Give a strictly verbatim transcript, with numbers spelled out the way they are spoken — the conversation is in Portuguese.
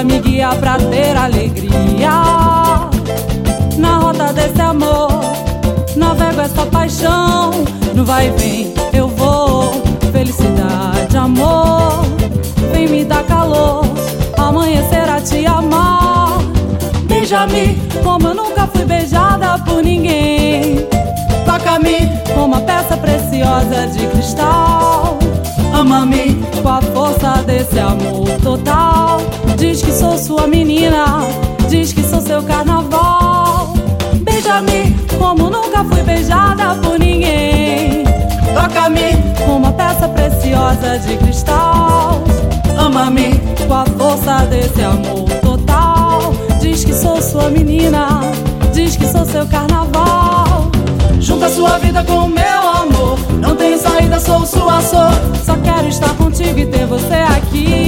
me guia pra ter alegria. Na rota desse amor navego essa paixão. No vai e vem eu vou, felicidade, amor. Vem me dar calor, amanhecer a te amar. Beija-me como eu nunca fui beijada por ninguém. Toca-me como uma peça preciosa de cristal. Ama-me com a força desse amor total. Diz que sou sua menina, diz que sou seu carnaval. Beija-me como nunca fui beijada por ninguém. Toca-me como uma peça preciosa de cristal. Ama-me com a força desse amor total. Diz que sou sua menina, diz que sou seu carnaval. Junta sua vida com o meu amor, não tem saída, sou sua só. Só quero estar contigo e ter você aqui.